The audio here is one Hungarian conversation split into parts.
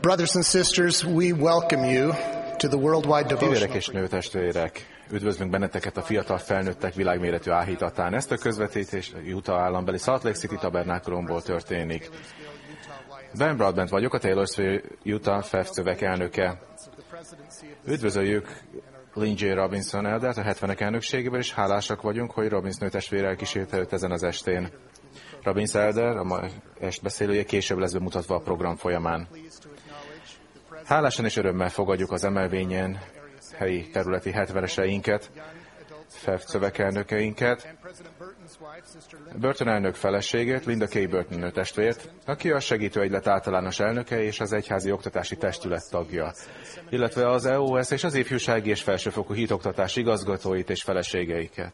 Brothers and sisters, we welcome you to the worldwide devotional. Fivérek és nőtestvérek, üdvözlünk benneteket a Fiatal Felnőttek világméretű áhítatán. Ezt a közvetítés Utah állambeli Salt Lake City tabernákulumból történik. Ben Broadbent vagyok, a Taylorsville Utah FEF szöveg elnöke. Üdvözöljük Lynn J. Robinson eldert a 70-ek elnökségében, és hálásak vagyunk, hogy Robbins nőtestvérrel kísérte őt ezen az estén. Robbins elder, a ma estbeszélője, később lesz bemutatva a program folyamán. Hálásan és örömmel fogadjuk az emelvényen helyi területi hetvereseinket, FEF szövegelnökeinket, Burton elnök feleségét, Linda K. Burton nőtestvért, aki a segítőegylet általános elnöke és az egyházi oktatási testület tagja, illetve az EOS és az ifjúsági és felsőfokú hitoktatás igazgatóit és feleségeiket.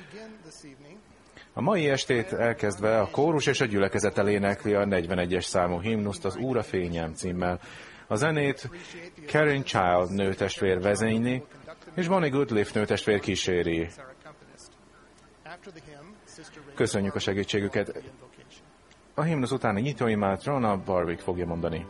A mai estét elkezdve a kórus és a gyülekezet elénekli a 41-es számú himnuszt, az Úr a fényem címmel. A zenét Karen Child nőtestvér vezényli, és Bonnie Goodliff nőtestvér kíséri. Köszönjük a segítségüket. A himnusz utáni nyitóimát Rona Barwick fogja mondani.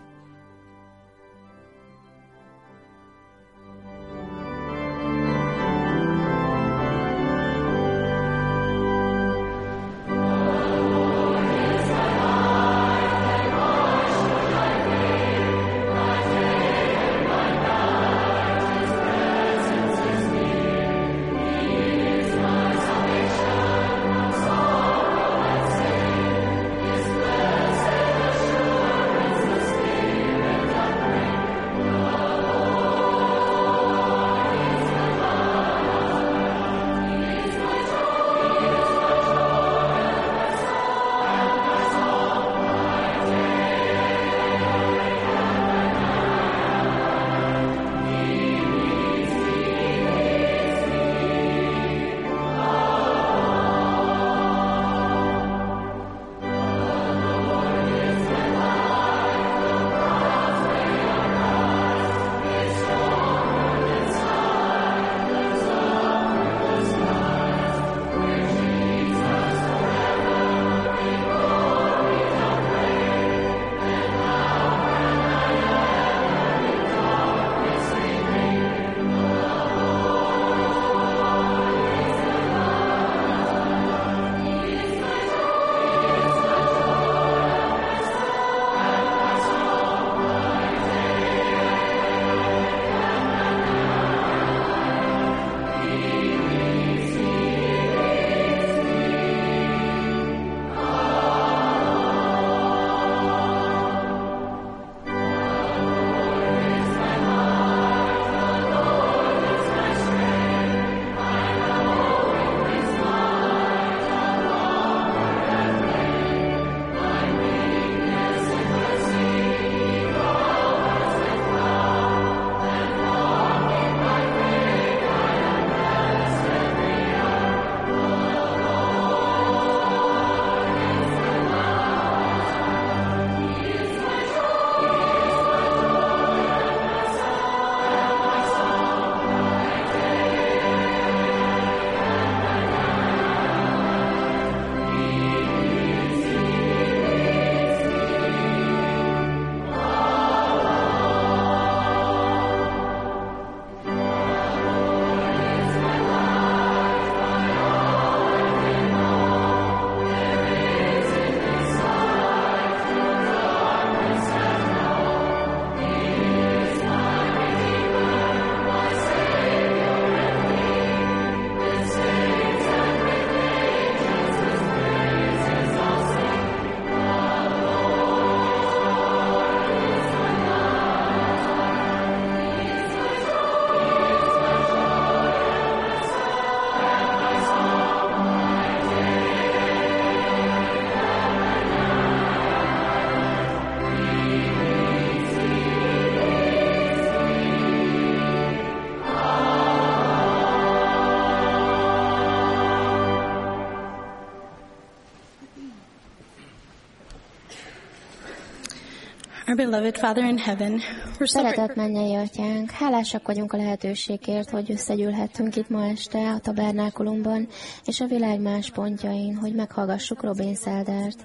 Our beloved Father in heaven, we're so Szeretett mennyei atyánk, hálásak vagyunk a lehetőségért, hogy összegyűlhettünk itt ma este a tabernákulumban és a világ más pontjain, hogy meghallgassuk Robbins eldert.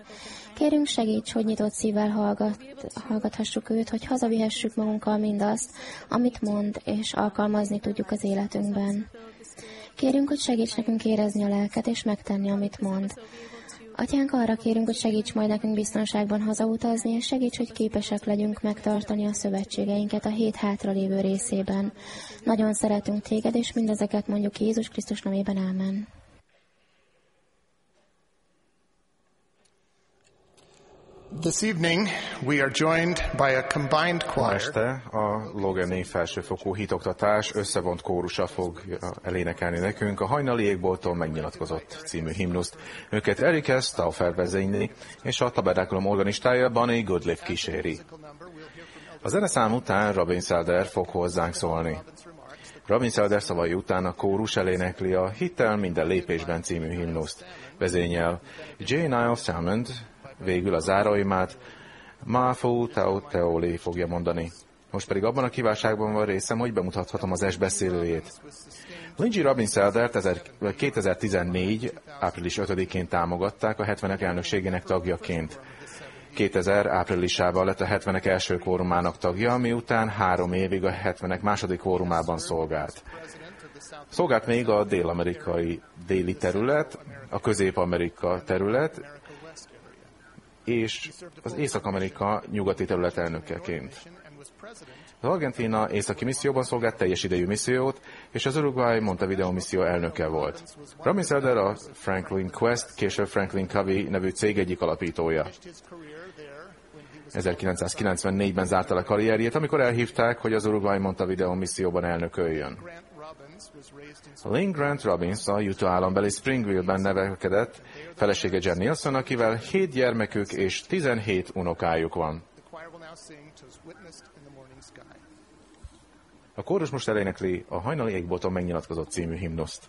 Kérünk, segíts, hogy nyitott szívvel hallgathassuk őt, hogy hazavihessük magunkkal mindazt, amit mond, és alkalmazni tudjuk az életünkben. Kérünk, hogy segíts nekünk érezni a lelket, és megtenni, amit mond. Atyánk, arra kérünk, hogy segíts majd nekünk biztonságban hazautazni, és segíts, hogy képesek legyünk megtartani a szövetségeinket a hét hátralévő részében. Nagyon szeretünk téged, és mindezeket mondjuk Jézus Krisztus nevében, ámen. This evening we are joined by a combined Ma choir. este a Logan felsőfokú hitoktatás összevont kórusa fog elénekelni nekünk a Hajnali égbolton megnyilatkozott című himnuszt. Őket Erika Stauffer vezényli, és a tabernákulum organistája Bonnie Goodliff kíséri. A zeneszám után Robin Selder fog hozzánk szólni. Robin Selder szavai után a kórus elénekli a Hittel minden lépésben című himnuszt. Vezényel J. Niall Salmond, végül a záróimát Máfú Teoli fogja mondani. Most pedig abban a kívánságban van részem, hogy bemutathatom az beszélőjét. Lindsay Robin Seldert 2014. április 5-én támogatták a 70-ek elnökségének tagjaként. 2000 áprilisában lett a 70-ek első kórumának tagja, miután 3 évig a 70-ek második kórumában szolgált. Szolgált még a dél-amerikai déli terület, a Közép-Amerika terület, és az Észak-Amerika nyugati terület elnökeként. Az Argentína északi misszióban szolgált teljes idejű missziót, és az Uruguay Montevideo misszió elnöke volt. Robin Selder a Franklin Quest, később Franklin Covey nevű cég egyik alapítója. 1994-ben zárta le karrierjét, amikor elhívták, hogy az Uruguay Montevideo misszióban elnököljön. Lynn Grant Robbins a Utah állambeli Springville-ben nevelkedett, felesége Jen Nielsen, akivel 7 gyermekük és 17 unokájuk van. A kórus most elénekli a Hajnali égbolton megnyilatkozott című himnuszt.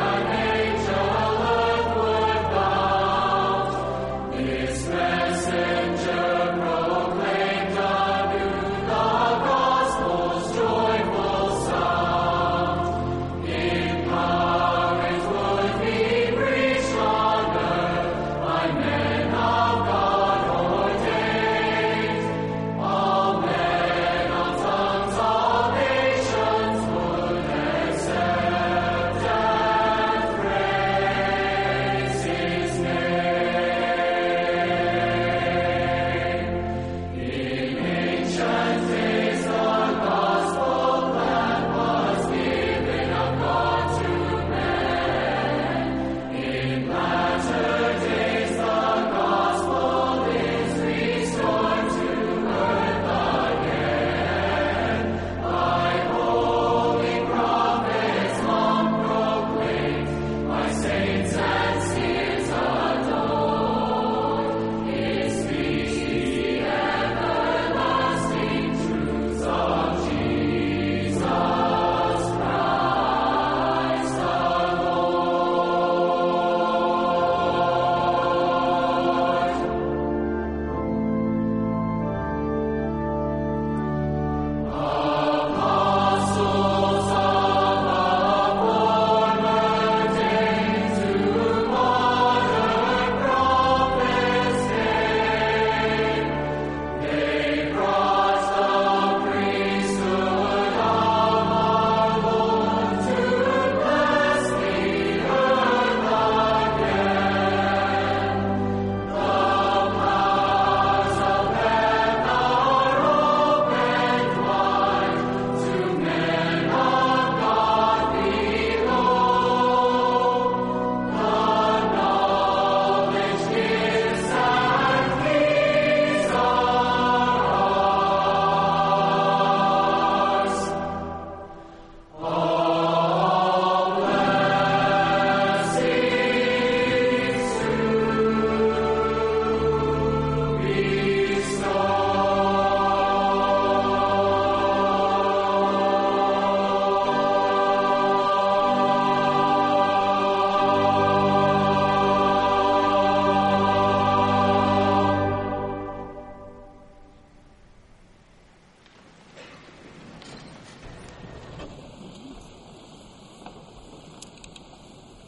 Blessed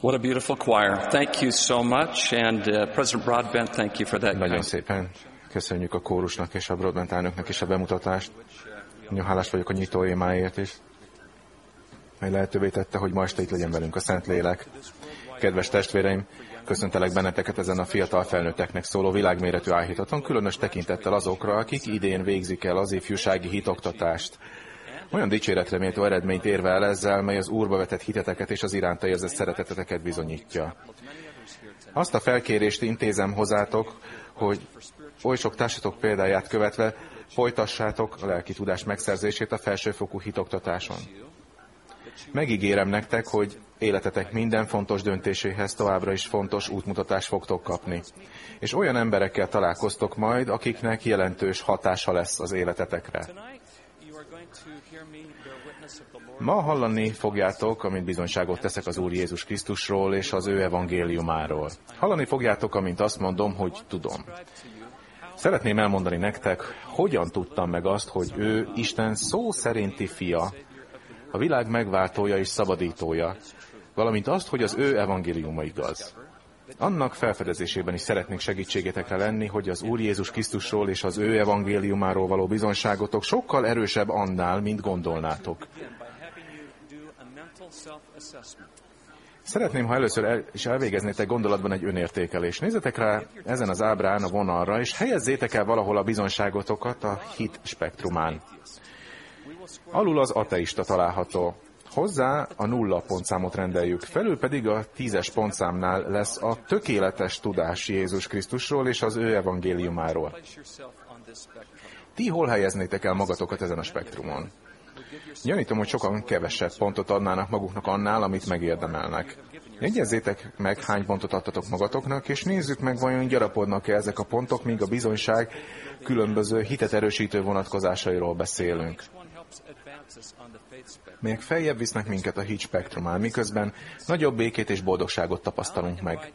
What a beautiful choir. Thank you so much, and President Broadbent, thank you for that. Nagyon szépen köszönjük a kórusnak és a Broadbent elnöknek is a bemutatást. Nagyon hálás vagyok a nyitó émáért is, mely lehetővé tette, hogy ma este itt legyen velünk a Szentlélek. Kedves testvéreim, köszöntelek benneteket ezen a fiatal felnőtteknek szóló világméretű áhítaton, különös tekintettel azokra, akik idén végzik el az ifjúsági hitoktatást. Olyan dicséretre méltó eredményt érve el ezzel, mely az Úrba vetett hiteteket és az iránta érzett szereteteteket bizonyítja. Azt a felkérést intézem hozzátok, hogy oly sok társatok példáját követve folytassátok a lelki tudás megszerzését a felsőfokú hitoktatáson. Megígérem nektek, hogy életetek minden fontos döntéséhez továbbra is fontos útmutatást fogtok kapni. És olyan emberekkel találkoztok majd, akiknek jelentős hatása lesz az életetekre. Ma hallani fogjátok, amint bizonyságot teszek az Úr Jézus Krisztusról és az ő evangéliumáról. Hallani fogjátok, amint azt mondom, hogy tudom. Szeretném elmondani nektek, hogyan tudtam meg azt, hogy ő Isten szó szerinti fia, a világ megváltója és szabadítója, valamint azt, hogy az ő evangéliuma igaz. Annak felfedezésében is szeretnék segítségetekre lenni, hogy az Úr Jézus Krisztusról és az ő evangéliumáról való bizonyságotok sokkal erősebb annál, mint gondolnátok. Szeretném, ha először is elvégeznétek gondolatban egy önértékelést. Nézzetek rá ezen az ábrán a vonalra, és helyezzétek el valahol a bizonyságotokat a hit spektrumán. Alul az ateista található. Hozzá a 0 pontszámot rendeljük, felül pedig a 10-es pontszámnál lesz a tökéletes tudás Jézus Krisztusról és az ő evangéliumáról. Ti hol helyeznétek el magatokat ezen a spektrumon? Gyanítom, hogy sokan kevesebb pontot adnának maguknak annál, amit megérdemelnek. Jegyezzétek meg, hány pontot adtatok magatoknak, és nézzük meg, vajon gyarapodnak-e ezek a pontok, míg a bizonyság különböző hitet erősítő vonatkozásairól beszélünk. Melyek feljebb visznek minket a hit spektrumán, miközben nagyobb békét és boldogságot tapasztalunk meg.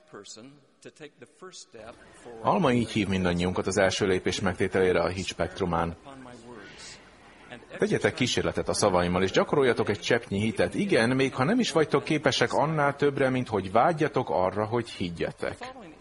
Alma így hív mindannyiunkat az első lépés megtételére a hit spektrumán. Tegyetek kísérletet a szavaimmal, és gyakoroljatok egy cseppnyi hitet. Igen, még ha nem is vagytok képesek annál többre, mint hogy vágyjatok arra, hogy higgyetek.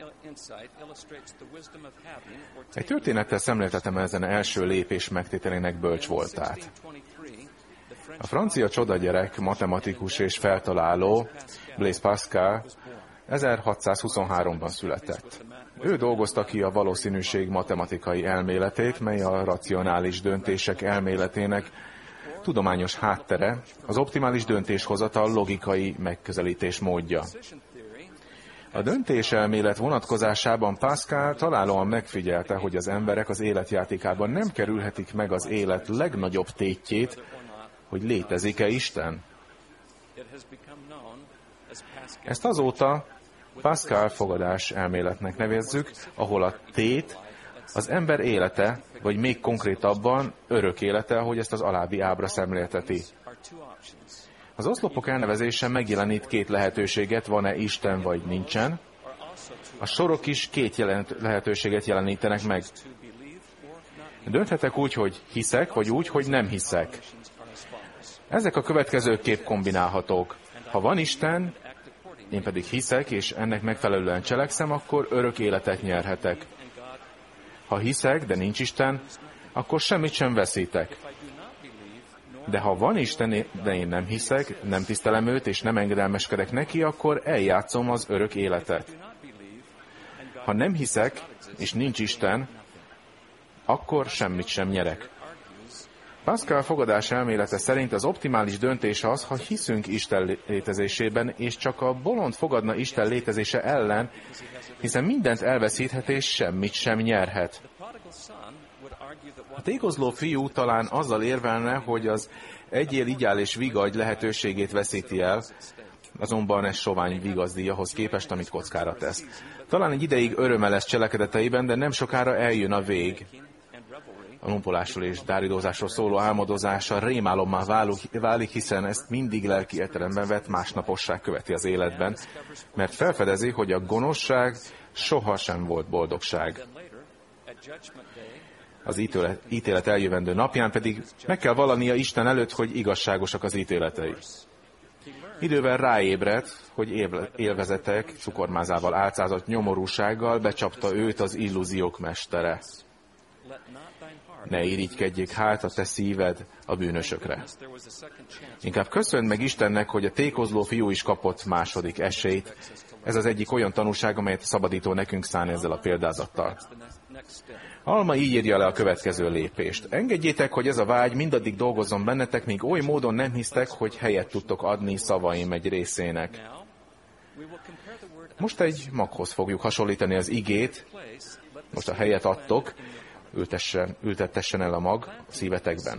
Egy történettel szemléltetem ezen első lépés megtételének bölcs voltát. A francia csodagyerek, matematikus és feltaláló Blaise Pascal 1623-ban született. Ő dolgozta ki a valószínűség matematikai elméletét, mely a racionális döntések elméletének tudományos háttere, az optimális döntéshozatal logikai megközelítés módja. A döntéselmélet vonatkozásában Pascal találóan megfigyelte, hogy az emberek az életjátékában nem kerülhetik meg az élet legnagyobb tétjét, hogy létezik-e Isten. Ezt azóta Pascal fogadás elméletnek nevezzük, ahol a tét az ember élete, vagy még konkrétabban örök élete, ahogy ezt az alábbi ábra szemlélteti. Az oszlopok elnevezése megjelenít két lehetőséget, van-e Isten vagy nincsen. A sorok is két lehetőséget jelenítenek meg. Dönthetek úgy, hogy hiszek, vagy úgy, hogy nem hiszek. Ezek a következőképp kombinálhatók. Ha van Isten, én pedig hiszek, és ennek megfelelően cselekszem, akkor örök életet nyerhetek. Ha hiszek, de nincs Isten, akkor semmit sem veszítek. De ha van Isten, de én nem hiszek, nem tisztelem őt, és nem engedelmeskedek neki, akkor eljátszom az örök életet. Ha nem hiszek, és nincs Isten, akkor semmit sem nyerek. Pascal fogadás elmélete szerint az optimális döntés az, ha hiszünk Isten létezésében, és csak a bolond fogadna Isten létezése ellen, hiszen mindent elveszíthet, és semmit sem nyerhet. A tékozló fiú talán azzal érvelne, hogy az egyél, igyál és vigadj lehetőségét veszíti el, azonban ez sovány vigazdi ahhoz képest, amit kockára tesz. Talán egy ideig öröme lesz cselekedeteiben, de nem sokára eljön a vég. A lumpolásról és dáridózásról szóló álmodozása rémálommá válik, hiszen ezt mindig lelki etelemben vett másnaposság követi az életben, mert felfedezi, hogy a gonoszság sohasem volt boldogság. Az ítélet eljövendő napján pedig meg kell vallania Isten előtt, hogy igazságosak az ítéletei. Idővel ráébredt, hogy élvezetek cukormázával álcázott nyomorúsággal becsapta őt az illúziók mestere. Ne irigykedjék hát a te szíved a bűnösökre. Inkább köszönd meg Istennek, hogy a tékozló fiú is kapott második esélyt. Ez az egyik olyan tanúság, amelyet szabadító nekünk szán ezzel a példázattal. Alma így írja le a következő lépést. Engedjétek, hogy ez a vágy mindaddig dolgozzon bennetek, míg oly módon nem hisztek, hogy helyet tudtok adni szavaim egy részének. Most egy maghoz fogjuk hasonlítani az igét. Most a helyet adtok, ültettessen el a mag a szívetekben.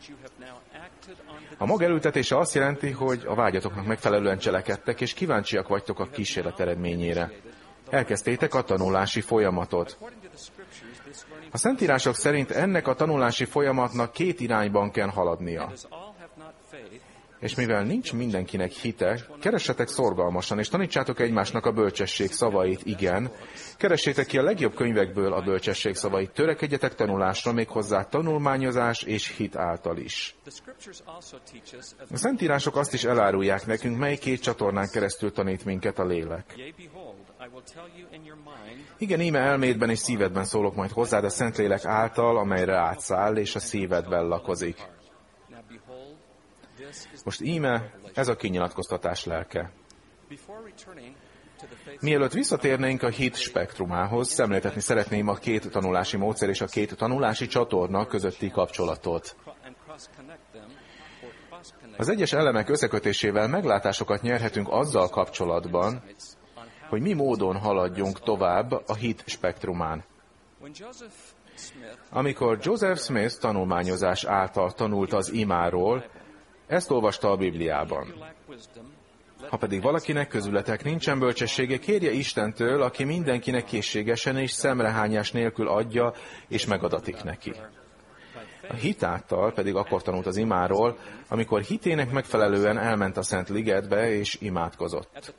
A mag elültetése azt jelenti, hogy a vágyatoknak megfelelően cselekedtek, és kíváncsiak vagytok a kísérlet eredményére. Elkezdtétek a tanulási folyamatot. A Szentírások szerint ennek a tanulási folyamatnak két irányban kell haladnia. És mivel nincs mindenkinek hite, keressetek szorgalmasan, és tanítsátok egymásnak a bölcsesség szavait, igen. Keressétek ki a legjobb könyvekből a bölcsesség szavait, törekedjetek tanulásra, méghozzá tanulmányozás és hit által is. A Szentírások azt is elárulják nekünk, mely két csatornán keresztül tanít minket a lélek. Igen, íme elmédben és szívedben szólok majd hozzád a Szentlélek által, amelyre átszáll, és a szívedben lakozik. Most íme ez a kinyilatkoztatás lelke. Mielőtt visszatérnénk a hit spektrumához, szemléltetni szeretném a két tanulási módszer és a két tanulási csatorna közötti kapcsolatot. Az egyes elemek összekötésével meglátásokat nyerhetünk azzal kapcsolatban, hogy mi módon haladjunk tovább a hit spektrumán. Amikor Joseph Smith tanulmányozás által tanult az imáról, ezt olvasta a Bibliában. Ha pedig valakinek közületek nincsen bölcsessége, kérje Istentől, aki mindenkinek készségesen és szemrehányás nélkül adja, és megadatik neki. A hit által pedig akkor tanult az imáról, amikor hitének megfelelően elment a Szent Ligetbe és imádkozott.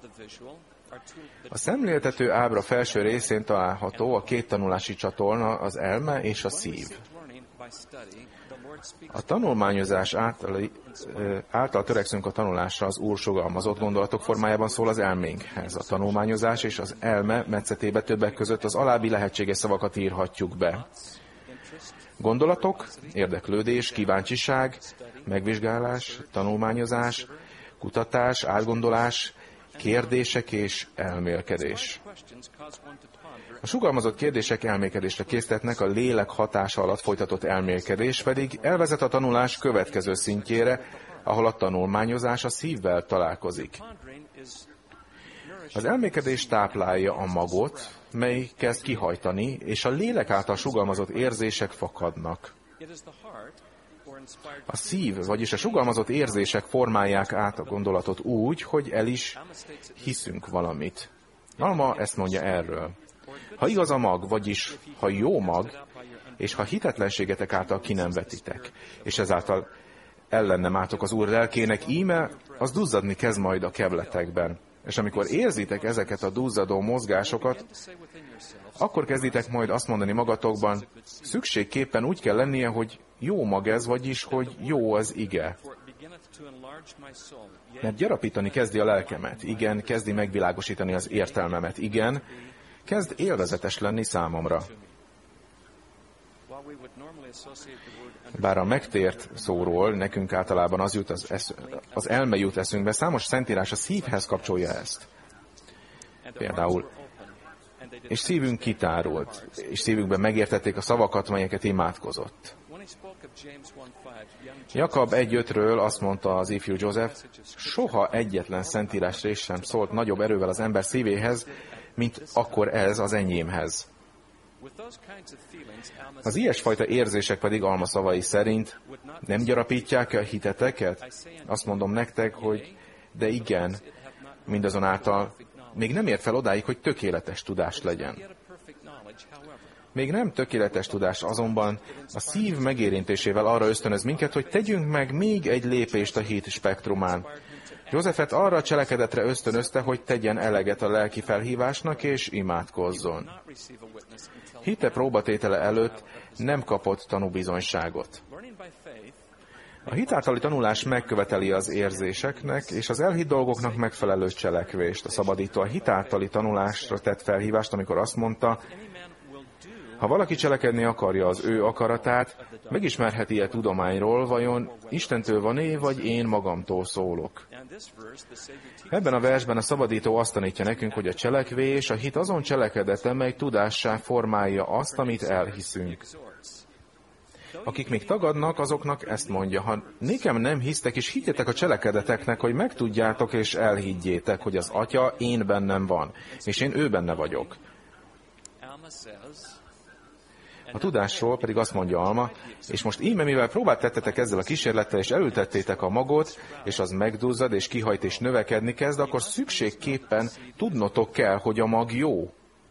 A szemléltető ábra felső részén található a két tanulási csatorna, az elme és a szív. A tanulmányozás által törekszünk a tanulásra, az Úr sugalmazott gondolatok formájában szól az elménkhez. A tanulmányozás és az elme metszetébe többek között az alábbi lehetséges szavakat írhatjuk be. Gondolatok, érdeklődés, kíváncsiság, megvizsgálás, tanulmányozás, kutatás, átgondolás, kérdések és elmélkedés. A sugalmazott kérdések elmélkedésre késztetnek, a lélek hatása alatt folytatott elmélkedés pedig elvezet a tanulás következő szintjére, ahol a tanulmányozás a szívvel találkozik. Az elmélkedés táplálja a magot, mely kezd kihajtani, és a lélek által sugalmazott érzések fakadnak. A szív, vagyis a sugalmazott érzések formálják át a gondolatot úgy, hogy el is hiszünk valamit. Alma ezt mondja erről. Ha igaz a mag, vagyis ha jó mag, és ha hitetlenségetek által ki nem vetitek, és ezáltal ellenem álltok az Úr lelkének, íme, az duzzadni kezd majd a kebletekben. És amikor érzitek ezeket a duzzadó mozgásokat, akkor kezditek majd azt mondani magatokban, szükségképpen úgy kell lennie, hogy jó mag ez, vagyis, hogy jó az ige. Mert gyarapítani kezdi a lelkemet, igen, kezdi megvilágosítani az értelmemet, igen, kezd élvezetes lenni számomra. Bár a megtért szóról nekünk általában az elme jut eszünkbe, számos szentírás a szívhez kapcsolja ezt. Például, és szívünk kitárult, és szívünkben megértették a szavakat, melyeket imádkozott. Jakab 1:5-ről azt mondta az ifjú József, soha egyetlen szentírás rész sem szólt nagyobb erővel az ember szívéhez, mint akkor ez az enyémhez. Az ilyesfajta érzések pedig Alma szavai szerint nem gyarapítják a hiteteket? Azt mondom nektek, hogy de igen, mindazonáltal még nem ért fel odáig, hogy tökéletes tudás legyen. Még nem tökéletes tudás, azonban a szív megérintésével arra ösztönöz minket, hogy tegyünk meg még egy lépést a hit spektrumán. Józsefet arra a cselekedetre ösztönözte, hogy tegyen eleget a lelki felhívásnak és imádkozzon. Hite próbatétele előtt nem kapott tanúbizonyságot. A hit általi tanulás megköveteli az érzéseknek és az elhitt dolgoknak megfelelő cselekvést. A szabadító a hit általi tanulásra tett felhívást, amikor azt mondta, ha valaki cselekedni akarja az ő akaratát, megismerheti-e tudományról, vajon Istentől van-e, vagy én magamtól szólok. Ebben a versben a szabadító azt tanítja nekünk, hogy a cselekvés, a hit azon cselekedete, mely tudássá formálja azt, amit elhiszünk. Akik még tagadnak, azoknak ezt mondja, ha nékem nem hisztek, és higgyetek a cselekedeteknek, hogy megtudjátok és elhiggyétek, hogy az Atya én bennem van, és én ő benne vagyok. A tudásról pedig azt mondja Alma, és most íme, mivel próbát tettetek ezzel a kísérlettel, és elültettétek a magot, és az megduzzad, és kihajt, és növekedni kezd, akkor szükségképpen tudnotok kell, hogy a mag jó.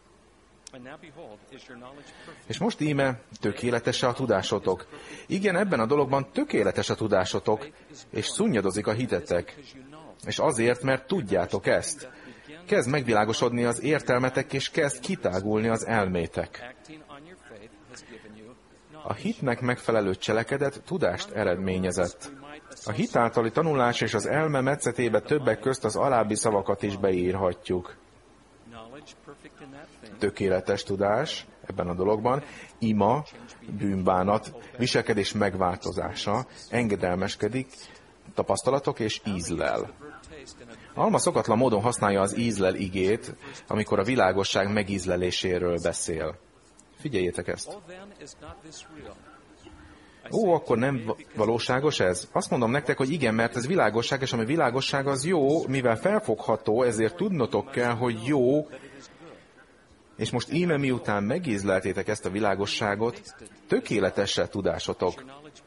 És most íme, tökéletes a tudásotok. Igen, ebben a dologban tökéletes a tudásotok, és szunnyadozik a hitetek. És azért, mert tudjátok ezt. Kezd megvilágosodni az értelmetek, és kezd kitágulni az elmétek. A hitnek megfelelő cselekedet tudást eredményezett. A hit általi tanulás és az elme metszetébe többek közt az alábbi szavakat is beírhatjuk. Tökéletes tudás ebben a dologban, ima, bűnbánat, viselkedés megváltozása, engedelmeskedik, tapasztalatok és ízlel. Alma szokatlan módon használja az ízlel igét, amikor a világosság megízleléséről beszél. Figyeljétek ezt. Ó, akkor nem valóságos ez? Azt mondom nektek, hogy igen, mert ez világosság, és ami világosság az jó, mivel felfogható, ezért tudnotok kell, hogy jó, és most íme miután megízleltétek ezt a világosságot, tökéletesre tudásotok.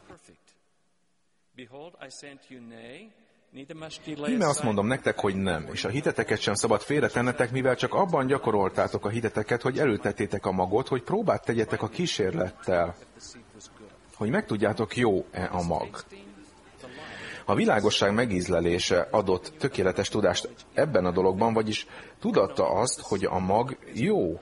Íme azt mondom nektek, hogy nem, és a hiteteket sem szabad félretennetek, mivel csak abban gyakoroltátok a hiteteket, hogy elültettétek a magot, hogy próbát tegyetek a kísérlettel, hogy megtudjátok, jó-e a mag. A világosság megízlelése adott tökéletes tudást ebben a dologban, vagyis tudatta azt, hogy a mag jó.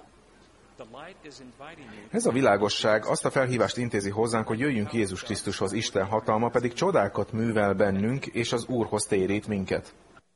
Ez a világosság azt a felhívást intézi hozzánk, hogy jöjjünk Jézus Krisztushoz, Isten hatalma pedig csodákat művel bennünk, és az Úrhoz térít minket.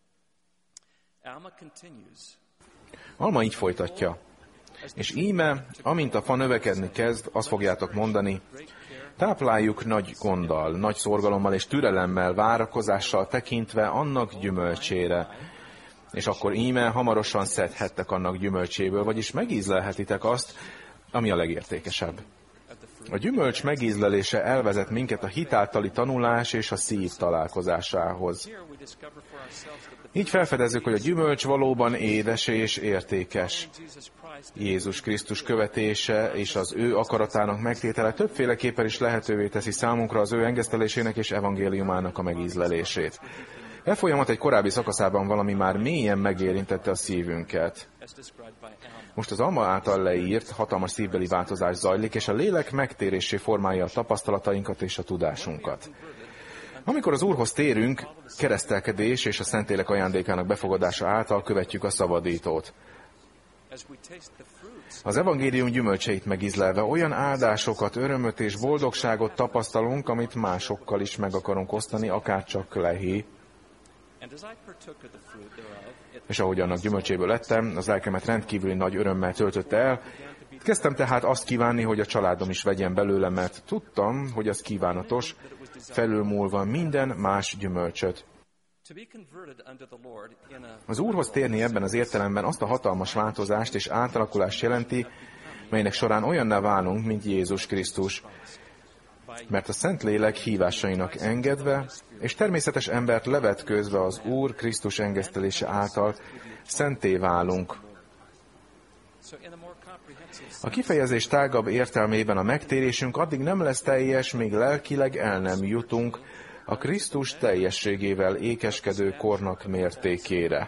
Alma így folytatja. És íme, amint a fa növekedni kezd, azt fogjátok mondani, tápláljuk nagy gonddal, nagy szorgalommal és türelemmel, várakozással tekintve annak gyümölcsére. És akkor íme hamarosan szedhettek annak gyümölcséből, vagyis megízlelhetitek azt, ami a legértékesebb. A gyümölcs megízlelése elvezet minket a hit általi tanulás és a szív találkozásához. Így felfedezzük, hogy a gyümölcs valóban édes és értékes. Jézus Krisztus követése és az ő akaratának megtétele többféleképpen is lehetővé teszi számunkra az ő engesztelésének és evangéliumának a megízlelését. E folyamat egy korábbi szakaszában valami már mélyen megérintette a szívünket. Most az Alma által leírt hatalmas szívbeli változás zajlik, és a lélek megtérésé formálja a tapasztalatainkat és a tudásunkat. Amikor az Úrhoz térünk, keresztelkedés és a Szentlélek ajándékának befogadása által követjük a szabadítót. Az evangélium gyümölcseit megízlelve olyan áldásokat, örömöt és boldogságot tapasztalunk, amit másokkal is meg akarunk osztani, akárcsak Lehi. És ahogy annak gyümölcséből lettem, az lelkemet rendkívüli nagy örömmel töltötte el. Kezdtem tehát azt kívánni, hogy a családom is vegyen belőle, mert tudtam, hogy az kívánatos, felülmúlva minden más gyümölcsöt. Az Úrhoz térni ebben az értelemben azt a hatalmas változást és átalakulást jelenti, melynek során olyanná válunk, mint Jézus Krisztus. Mert a Szentlélek hívásainak engedve, és természetes embert levetkőzve az Úr Krisztus engesztelése által szentté válunk. A kifejezés tágabb értelmében a megtérésünk addig nem lesz teljes, míg lelkileg el nem jutunk a Krisztus teljességével ékeskedő kornak mértékére.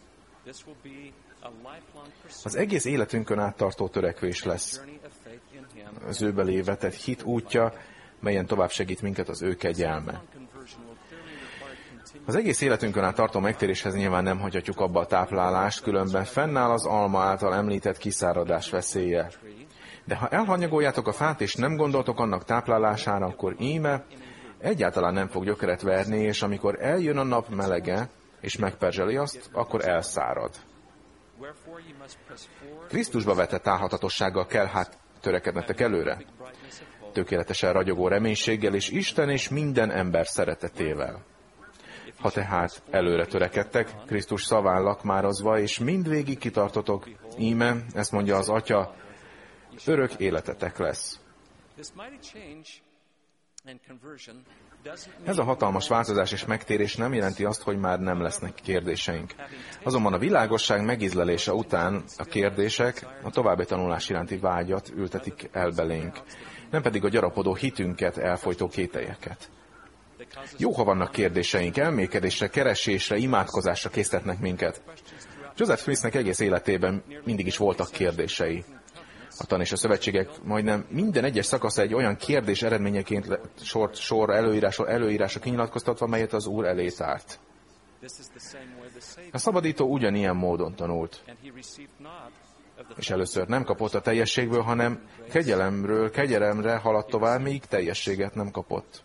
Az egész életünkön áttartó törekvés lesz. Az ő belé vetett hit útja, melyen tovább segít minket az ő kegyelme. Az egész életünkön át tartó megtéréshez nyilván nem hagyhatjuk abba a táplálást, különben fennáll az Alma által említett kiszáradás veszélye. De ha elhanyagoljátok a fát, és nem gondoltok annak táplálására, akkor íme, egyáltalán nem fog gyökeret verni, és amikor eljön a nap melege, és megperzseli azt, akkor elszárad. Krisztusba vetett álhatatossággal kell hát törekednetek előre. Tökéletesen ragyogó reménységgel, és Isten és minden ember szeretetével. Ha tehát előre törekedtek, Krisztus szaván lakmározva, és mindvégig kitartotok, íme, ezt mondja az Atya, örök életetek lesz. Ez a hatalmas változás és megtérés nem jelenti azt, hogy már nem lesznek kérdéseink. Azonban a világosság megízlelése után a kérdések a további tanulás iránti vágyat ültetik el belénk, nem pedig a gyarapodó hitünket elfojtó kételyeket. Jó, ha vannak kérdéseink, elmélkedésre, keresésre, imádkozásra késztetnek minket. Joseph Smithnek egész életében mindig is voltak kérdései. A tan és a szövetségek majdnem minden egyes szakasza egy olyan kérdés eredményeként sor előírásra kinyilatkoztatva, melyet az Úr elé tárt. A szabadító ugyanilyen módon tanult. És először nem kapott a teljességből, hanem kegyelemre haladt tovább, míg teljességet nem kapott.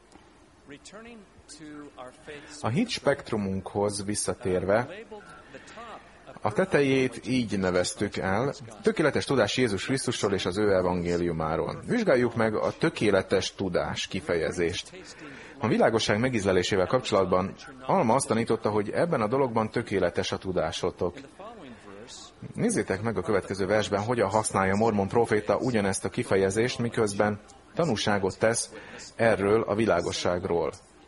A hit spektrumunkhoz visszatérve, a tetejét így neveztük el, tökéletes tudás Jézus Krisztusról és az ő evangéliumáról. Vizsgáljuk meg a tökéletes tudás kifejezést. A világosság megízlelésével kapcsolatban Alma azt tanította, hogy ebben a dologban tökéletes a tudásotok. Nézzétek meg a következő versben, hogyan használja Mormon próféta ugyanezt a kifejezést, miközben tanúságot tesz erről a világosságról.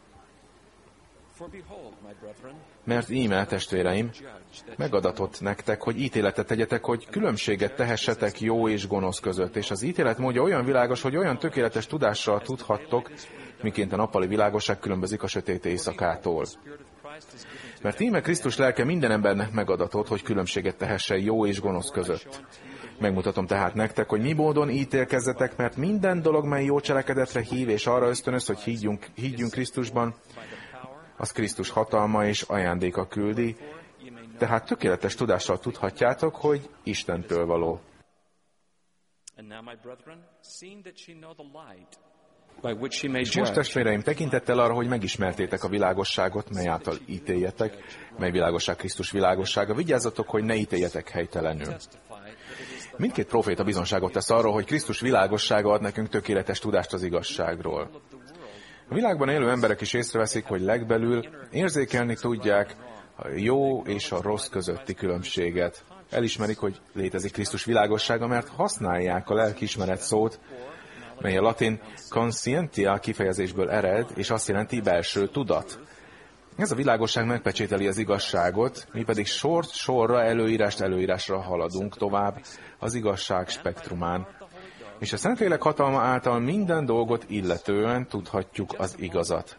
Mert íme, testvéreim, megadatott nektek, hogy ítéletet tegyetek, hogy különbséget tehessetek jó és gonosz között, és az ítélet módja olyan világos, hogy olyan tökéletes tudással tudhattok, miként a nappali világosság különbözik a sötét éjszakától. Mert íme Krisztus lelke minden embernek megadatott, hogy különbséget tehessen jó és gonosz között. Megmutatom tehát nektek, hogy mi módon ítélkezzetek, mert minden dolog, mely jó cselekedetre hív és arra ösztönöz, hogy higgyünk Krisztusban, az Krisztus hatalma és ajándéka küldi, tehát tökéletes tudással tudhatjátok, hogy Istentől való. És most, testvéreim, tekintettel arra, hogy megismertétek a világosságot, mely által ítéljetek, mely világosság Krisztus világossága, vigyázzatok, hogy ne ítéljetek helytelenül. Mindkét próféta bizonságot tesz arról, hogy Krisztus világossága ad nekünk tökéletes tudást az igazságról. A világban élő emberek is észreveszik, hogy legbelül érzékelni tudják a jó és a rossz közötti különbséget. Elismerik, hogy létezik Krisztus világossága, mert használják a lelkiismeret szót, mely a latin conscientia kifejezésből ered, és azt jelenti belső tudat. Ez a világosság megpecsételi az igazságot, mi pedig sorra, előírásra haladunk tovább az igazság spektrumán. És a Szentlélek hatalma által minden dolgot illetően tudhatjuk az igazat.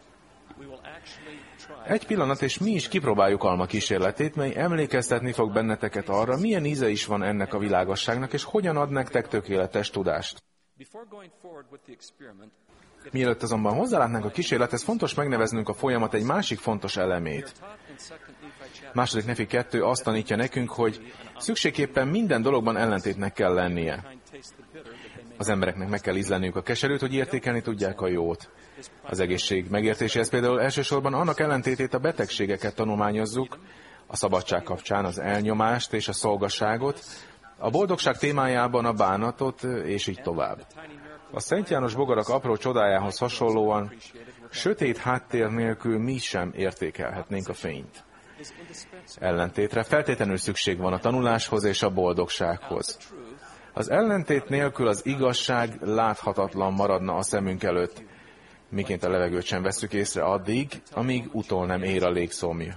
Egy pillanat, és mi is kipróbáljuk Alma kísérletét, mely emlékeztetni fog benneteket arra, milyen íze is van ennek a világosságnak, és hogyan ad nektek tökéletes tudást. Mielőtt azonban hozzálátnánk a kísérlethez, fontos megneveznünk a folyamat egy másik fontos elemét. Második Nefi 2 azt tanítja nekünk, hogy szükségképpen minden dologban ellentétnek kell lennie. Az embereknek meg kell ízleniük a keserűt, hogy értékelni tudják a jót. Az egészség megértéséhez például elsősorban annak ellentétét a betegségeket tanulmányozzuk, a szabadság kapcsán az elnyomást és a szolgasságot, a boldogság témájában a bánatot, és így tovább. A Szent János bogarak apró csodájához hasonlóan sötét háttér nélkül mi sem értékelhetnénk a fényt. Ellentétre feltétlenül szükség van a tanuláshoz és a boldogsághoz. Az ellentét nélkül az igazság láthatatlan maradna a szemünk előtt, miként a levegőt sem vesszük észre addig, amíg utol nem ér a légszomj.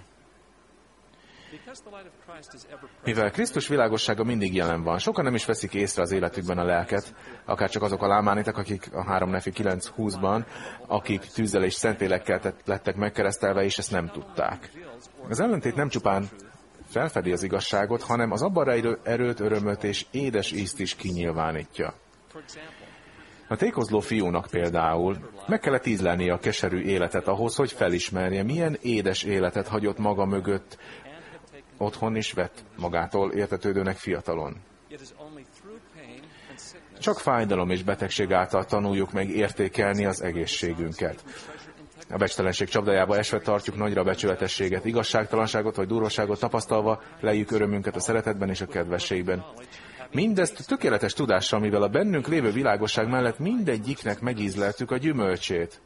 Mivel Krisztus világossága mindig jelen van, sokan nem is veszik észre az életükben a lelket, akár csak azok a lámánitek, akik a 3 Nefi 9:20-ban, akik tűzzel és szentélekkel lettek megkeresztelve, és ezt nem tudták. Az ellentét nem csupán felfedi az igazságot, hanem az abban rejlő erőt, örömöt és édes ízt is kinyilvánítja. A tékozló fiúnak például meg kellett ízlelnie a keserű életet ahhoz, hogy felismerje, milyen édes életet hagyott maga mögött, otthon is vett magától értetődőnek fiatalon. Csak fájdalom és betegség által tanuljuk meg értékelni az egészségünket. A becstelenség csapdájába esve tartjuk nagyra becsületességet, igazságtalanságot vagy durvaságot tapasztalva lejjük örömünket a szeretetben és a kedvességben. Mindezt tökéletes tudással, mivel a bennünk lévő világosság mellett mindegyiknek megízleltük a gyümölcsét.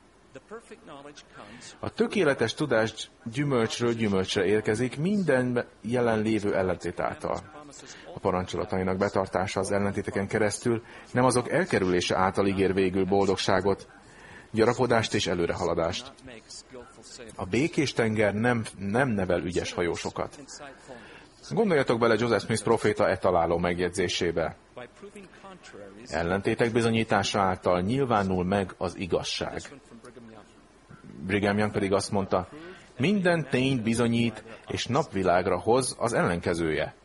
A tökéletes tudás gyümölcsről gyümölcsre érkezik minden jelenlévő ellentét által. A parancsolatainak betartása az ellentéteken keresztül nem azok elkerülése által ígér végül boldogságot, gyarapodást és előrehaladást. A békés tenger nem nevel ügyes hajósokat. Gondoljatok bele Joseph Smith proféta etaláló megjegyzésébe. Ellentétek bizonyítása által nyilvánul meg az igazság. Brigham Young pedig azt mondta, minden tényt bizonyít és napvilágra hoz az ellenkezője.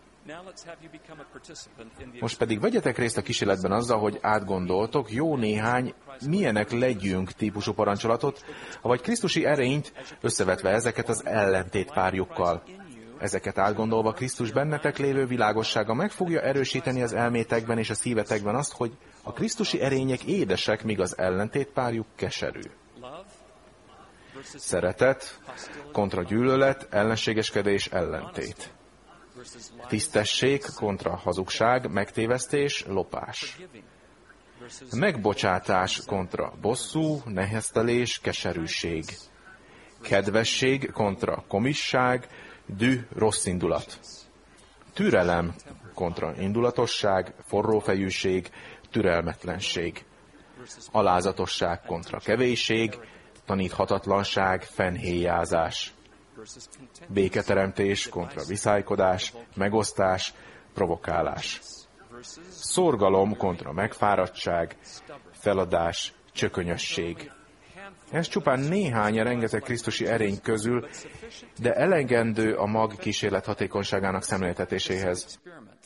Most pedig vegyetek részt a kísérletben azzal, hogy átgondoltok jó néhány milyenek legyünk típusú parancsolatot, vagy Krisztusi erényt összevetve ezeket az ellentétpárjukkal. Ezeket átgondolva Krisztus bennetek lévő világossága meg fogja erősíteni az elmétekben és a szívetekben azt, hogy a krisztusi erények édesek, míg az ellentétpárjuk keserű. Szeretet, kontra gyűlölet, ellenségeskedés, ellentét. Tisztesség, kontra hazugság, megtévesztés, lopás. Megbocsátás, kontra bosszú, neheztelés, keserűség. Kedvesség, kontra komisság, düh, rossz indulat. Türelem, kontra indulatosság, forrófejűség, türelmetlenség. Alázatosság, kontra kevésség, taníthatatlanság, fennhéjázás. Béketeremtés, kontra viszálykodás, megosztás, provokálás. Szorgalom, kontra megfáradtság, feladás, csökönyösség. Ez csupán néhány a rengeteg krisztusi erény közül, de elegendő a mag kísérlet hatékonyságának szemléltetéséhez.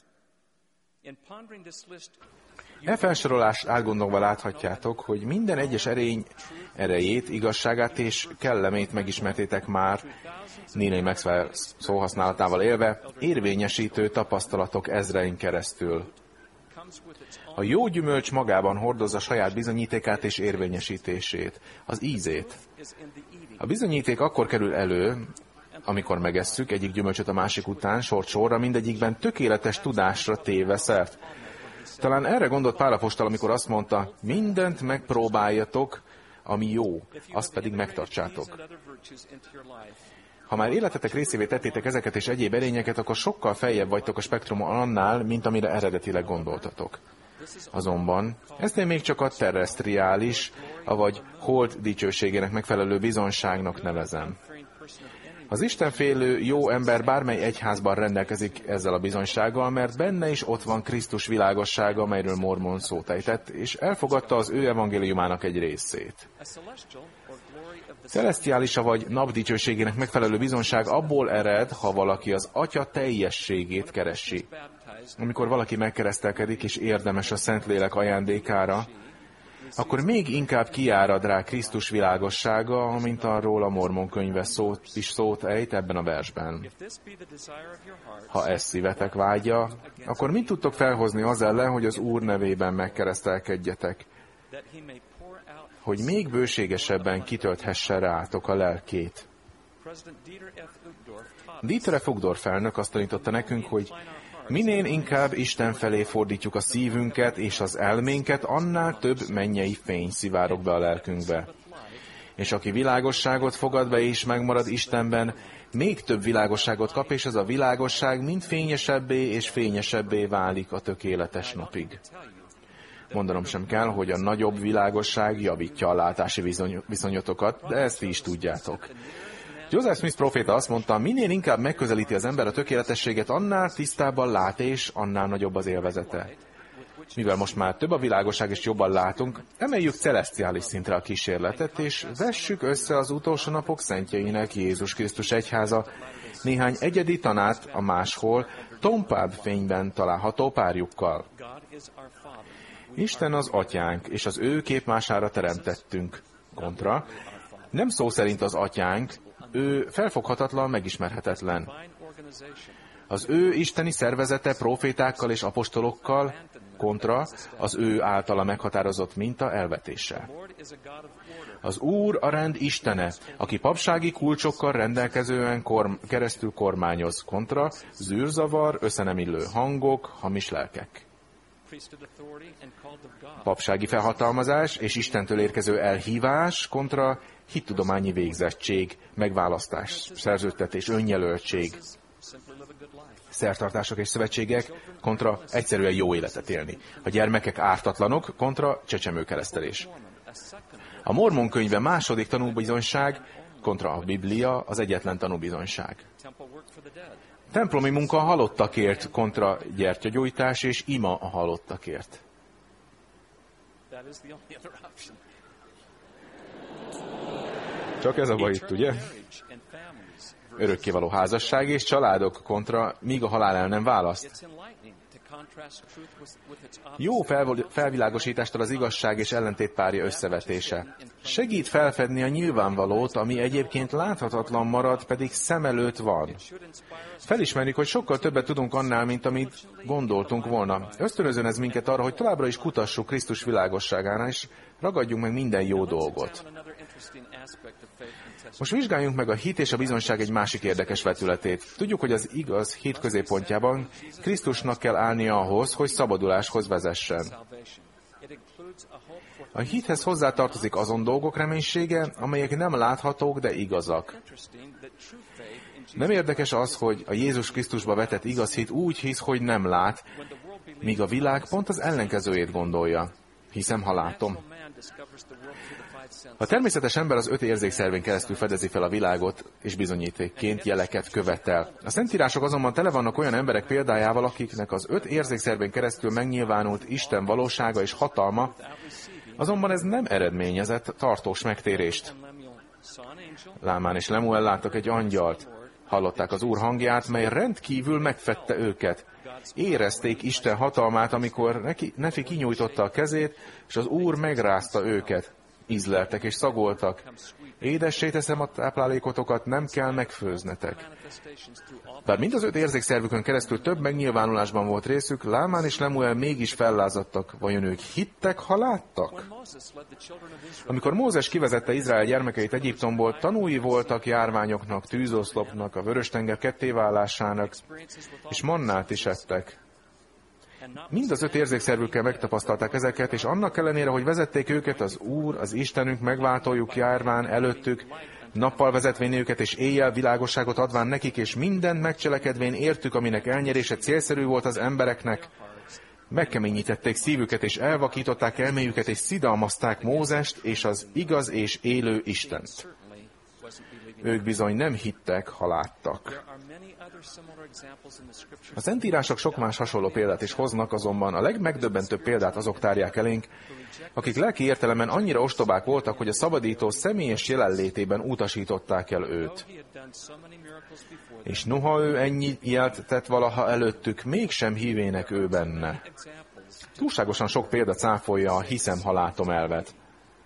E felsorolást átgondolva láthatjátok, hogy minden egyes erény erejét, igazságát és kellemét megismertétek már, Neal Maxwell szóhasználatával élve, érvényesítő tapasztalatok ezrein keresztül. A jó gyümölcs magában hordozza saját bizonyítékát és érvényesítését, az ízét. A bizonyíték akkor kerül elő, amikor megesszük egyik gyümölcsöt a másik után, sort sorra, mindegyikben tökéletes tudásra téve szert. Talán erre gondolt Pál apostol, amikor azt mondta, mindent megpróbáljatok, ami jó, azt pedig megtartsátok. Ha már életetek részévé tettétek ezeket és egyéb erényeket, akkor sokkal feljebb vagytok a spektrumon annál, mint amire eredetileg gondoltatok. Azonban ezt én még csak a terrestriális, avagy hold dicsőségének megfelelő bizonságnak nevezem. Az istenfélő jó ember bármely egyházban rendelkezik ezzel a bizonysággal, mert benne is ott van Krisztus világossága, melyről Mormon szót ejtett, és elfogadta az ő evangéliumának egy részét. Celesztiálisa vagy napdicsőségének megfelelő bizonyság abból ered, ha valaki az Atya teljességét keresi. Amikor valaki megkeresztelkedik és érdemes a Szentlélek ajándékára, akkor még inkább kiárad rá Krisztus világossága, amint arról a Mormon könyve szót ejt ebben a versben. Ha ez szívetek vágya, akkor mit tudtok felhozni az ellen, hogy az Úr nevében megkeresztelkedjetek, hogy még bőségesebben kitölthesse rátok a lelkét. Dieter F. Uchtdorf elnök azt tanította nekünk, hogy minél inkább Isten felé fordítjuk a szívünket és az elménket, annál több mennyei fény szivárog be a lelkünkbe. És aki világosságot fogad be és megmarad Istenben, még több világosságot kap, és ez a világosság mind fényesebbé és fényesebbé válik a tökéletes napig. Mondanom sem kell, hogy a nagyobb világosság javítja a látási viszonyotokat, de ezt ti is tudjátok. Joseph Smith proféta azt mondta, minél inkább megközelíti az ember a tökéletességet, annál tisztábban lát és annál nagyobb az élvezete. Mivel most már több a világosság és jobban látunk, emeljük celesztiális szintre a kísérletet, és vessük össze az utolsó napok szentjeinek Jézus Krisztus egyháza néhány egyedi tanát a máshol, tompább fényben található párjukkal. Isten az atyánk, és az ő képmására teremtettünk. Kontra, nem szó szerint az atyánk, ő felfoghatatlan, megismerhetetlen. Az ő isteni szervezete profétákkal és apostolokkal kontra az ő általa meghatározott minta elvetéssel. Az Úr a rend istene, aki papsági kulcsokkal rendelkezően keresztül kormányoz kontra zűrzavar, összenemillő hangok, hamis lelkek. Papsági felhatalmazás és Istentől érkező elhívás kontra hittudományi végzettség, megválasztás, szerződtetés, önjelöltség, szertartások és szövetségek kontra egyszerűen jó életet élni. A gyermekek ártatlanok kontra csecsemőkeresztelés. A Mormon könyve második tanúbizonyság kontra a Biblia az egyetlen tanúbizonyság. Templomi munka a halottakért kontra gyertyagyújtás és ima a halottakért. Csak ez a baj itt, ugye? Örökkévaló házasság és családok kontra, míg a halál el nem választ. Jó felvilágosítástól az igazság és ellentétpárja összevetése. Segít felfedni a nyilvánvalót, ami egyébként láthatatlan marad, pedig szem előtt van. Felismerjük, hogy sokkal többet tudunk annál, mint amit gondoltunk volna. Ösztönözön ez minket arra, hogy továbbra is kutassuk Krisztus világosságánál, és ragadjunk meg minden jó dolgot. Most vizsgáljunk meg a hit és a bizonyság egy másik érdekes vetületét. Tudjuk, hogy az igaz hit középpontjában Krisztusnak kell állnia ahhoz, hogy szabaduláshoz vezessen. A hithez hozzátartozik azon dolgok reménysége, amelyek nem láthatók, de igazak. Nem érdekes az, hogy a Jézus Krisztusba vetett igaz hit úgy hisz, hogy nem lát, míg a világ pont az ellenkezőjét gondolja. Hiszem, ha látom. A természetes ember az 5 érzékszervén keresztül fedezi fel a világot, és bizonyítékként jeleket követel. A Szentírások azonban tele vannak olyan emberek példájával, akiknek az 5 érzékszervén keresztül megnyilvánult Isten valósága és hatalma, azonban ez nem eredményezett tartós megtérést. Lámán és Lemuel láttak egy angyalt. Hallották az Úr hangját, mely rendkívül megfedte őket. Érezték Isten hatalmát, amikor Nefi kinyújtotta a kezét, és az Úr megrázta őket. Ízleltek és szagoltak. Édessé teszem a táplálékotokat, nem kell megfőznetek. Bár mind az 5 érzékszervükön keresztül több megnyilvánulásban volt részük, Lámán és Lemuel mégis fellázadtak. Vajon ők hittek, ha láttak? Amikor Mózes kivezette Izrael gyermekeit Egyiptomból, tanúi voltak járványoknak, tűzoszlopnak, a Vörös-tenger kettéválásának, és mannát is ettek. Mind az 5 érzékszervükkel megtapasztalták ezeket, és annak ellenére, hogy vezették őket az Úr, az Istenünk megváltójuk járván előttük, nappal vezetvén őket, és éjjel világosságot adván nekik, és mindent megcselekedvén értük, aminek elnyerése célszerű volt az embereknek. Megkeményítették szívüket, és elvakították elméjüket, és szidalmazták Mózest, és az igaz és élő Istent. Ők bizony nem hittek, ha láttak. A Szentírások sok más hasonló példát is hoznak, azonban a legmegdöbbentőbb példát azok tárják elénk, akik lelki értelemben annyira ostobák voltak, hogy a szabadító személyes jelenlétében utasították el őt. És noha ő ennyi jelt tett valaha előttük, mégsem hívének ő benne. Túlságosan sok példa cáfolja a hiszem, ha látom elvet.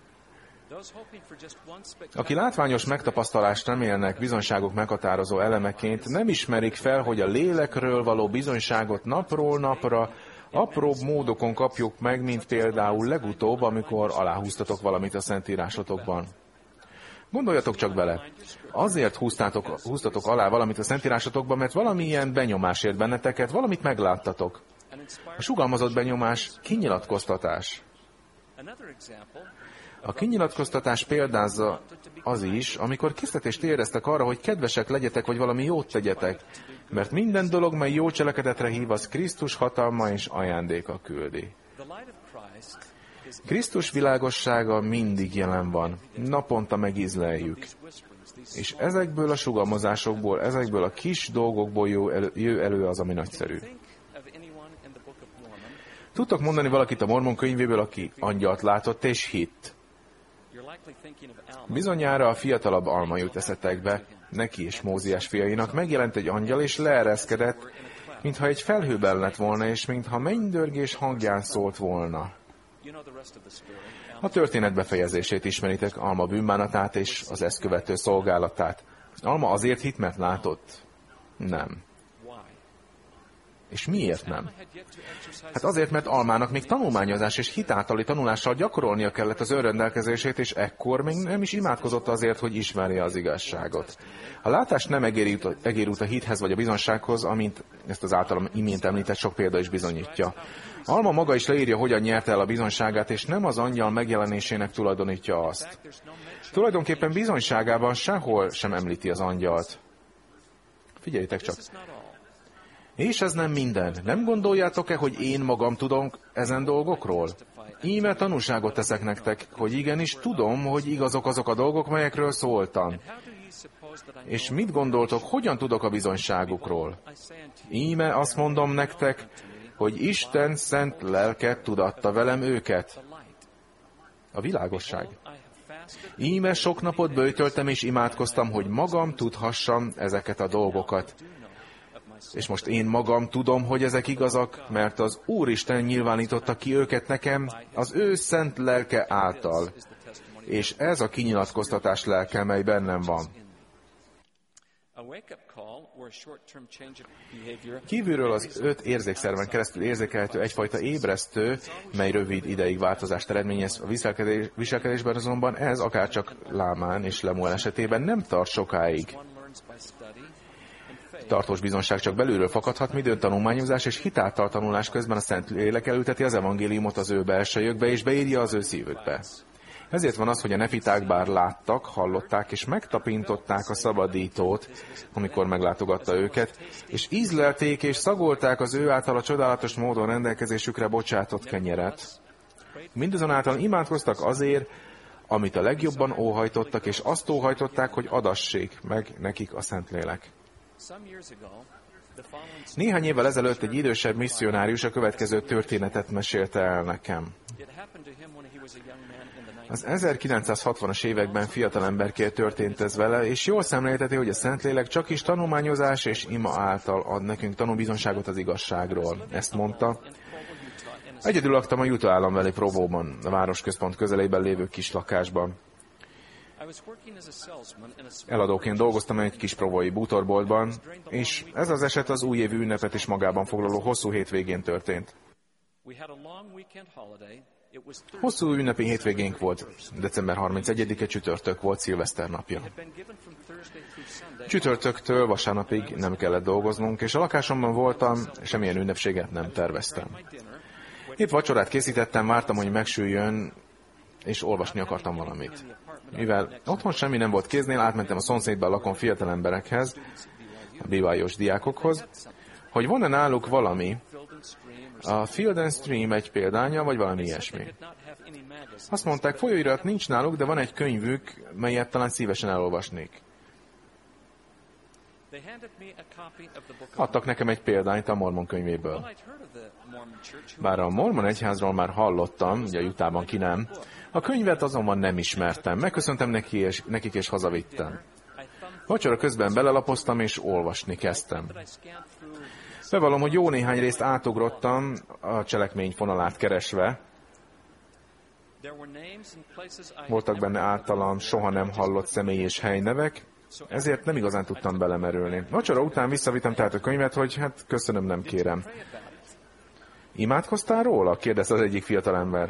Aki látványos megtapasztalást remélnek bizonyságok meghatározó elemeként, nem ismerik fel, hogy a lélekről való bizonyságot napról napra apróbb módokon kapjuk meg, mint például legutóbb, amikor aláhúztatok valamit a Szentírásotokban. Gondoljatok csak bele, azért húztatok alá valamit a Szentírásotokban, mert valamilyen benyomás ért benneteket, valamit megláttatok. A sugalmazott benyomás kinyilatkoztatás. A kinyilatkoztatás példázza az is, amikor késztetést éreztek arra, hogy kedvesek legyetek, vagy valami jót tegyetek, mert minden dolog, mely jó cselekedetre hív, az Krisztus hatalma és ajándéka küldi. Krisztus világossága mindig jelen van, naponta megízleljük. És ezekből a sugalmazásokból, ezekből a kis dolgokból jön elő az, ami nagyszerű. Tudtok mondani valakit a Mormon könyvéből, aki angyalt látott és hitt? Bizonyára a fiatalabb Alma jut eszetekbe, neki és Móziás fiainak megjelent egy angyal, és leereszkedett, mintha egy felhőben lett volna, és mintha mennydörgés hangján szólt volna. A történet befejezését ismeritek, Alma bűnbánatát és az ezt követő szolgálatát. Alma azért hitt, mert látott? Nem. És miért nem? Hát azért, mert Almának még tanulmányozás és hitáltali tanulással gyakorolnia kellett az önrendelkezését, és ekkor még nem is imádkozott azért, hogy ismerje az igazságot. A látás nem egérút a hithez vagy a bizonsághoz, amint ezt az általam imént említett sok példa is bizonyítja. Alma maga is leírja, hogyan nyerte el a bizonságát, és nem az angyal megjelenésének tulajdonítja azt. Tulajdonképpen bizonyságában sehol sem említi az angyalt. Figyeljétek csak! És ez nem minden. Nem gondoljátok-e, hogy én magam tudom ezen dolgokról? Íme tanúságot teszek nektek, hogy igenis tudom, hogy igazok azok a dolgok, melyekről szóltam. És mit gondoltok, hogyan tudok a bizonyságukról? Íme azt mondom nektek, hogy Isten szent lelke tudatta velem őket. A világosság. Íme sok napot böjtöltem és imádkoztam, hogy magam tudhassam ezeket a dolgokat. És most én magam tudom, hogy ezek igazak, mert az Úristen nyilvánította ki őket nekem az ő szent lelke által. És ez a kinyilatkoztatás lelke, mely bennem van. Kívülről az 5 érzékszerven keresztül érzékelhető egyfajta ébresztő, mely rövid ideig változást eredményez a viselkedésben, azonban ez akárcsak Lámán és Lemuel esetében nem tart sokáig. Tartós bizonság csak belülről fakadhat, midőn tanulmányozás és hitáltal tanulás közben a Szentlélek elülteti az evangéliumot az ő belsejükbe és beírja az ő szívükbe. Ezért van az, hogy a nefiták bár láttak, hallották és megtapintották a szabadítót, amikor meglátogatta őket, és ízlelték és szagolták az ő által a csodálatos módon rendelkezésükre bocsátott kenyeret. Mindazonáltal imádkoztak azért, amit a legjobban óhajtottak, és azt óhajtották, hogy adassék meg nekik a Szentlélek. Néhány évvel ezelőtt egy idősebb misszionárius a következő történetet mesélte el nekem. Az 1960-as években fiatalemberként történt ez vele, és jól szemlélteti, hogy a Szentlélek csak is tanulmányozás és ima által ad nekünk tanúbizonságot az igazságról. Ezt mondta. Egyedül laktam a Utah állambeli Provóban, a városközpont közelében lévő kis lakásban. Eladóként dolgoztam egy kis provói bútorboltban, és ez az eset az újévi ünnepet is magában foglaló hosszú hétvégén történt. Hosszú ünnepi hétvégénk volt. December 31-e csütörtök volt, szilveszter napja. Csütörtöktől vasárnapig nem kellett dolgoznunk, és a lakásomban voltam, semmilyen ünnepséget nem terveztem. Épp vacsorát készítettem, vártam, hogy megsüljön, és olvasni akartam valamit. Mivel otthon semmi nem volt kéznél, átmentem a szomszédban lakó fiatal emberekhez, a BYU-s diákokhoz, hogy van-e náluk valami, a Field and Stream egy példánya, vagy valami ilyesmi. Azt mondták, folyóirat nincs náluk, de van egy könyvük, melyet talán szívesen elolvasnék. Adtak nekem egy példányt a Mormon könyvéből. Bár a Mormon egyházról már hallottam, ugye Utahban ki nem, a könyvet azonban nem ismertem. Megköszöntem nekik és hazavittem. Vacsora közben belelapoztam és olvasni kezdtem. Bevallom, hogy jó néhány részt átugrottam a cselekmény fonalát keresve. Voltak benne általam soha nem hallott személy és helynevek, ezért nem igazán tudtam belemerülni. Vacsora után visszavittem tehát a könyvet, hogy hát köszönöm, nem kérem. Imádkoztál róla? Kérdezte az egyik fiatalember.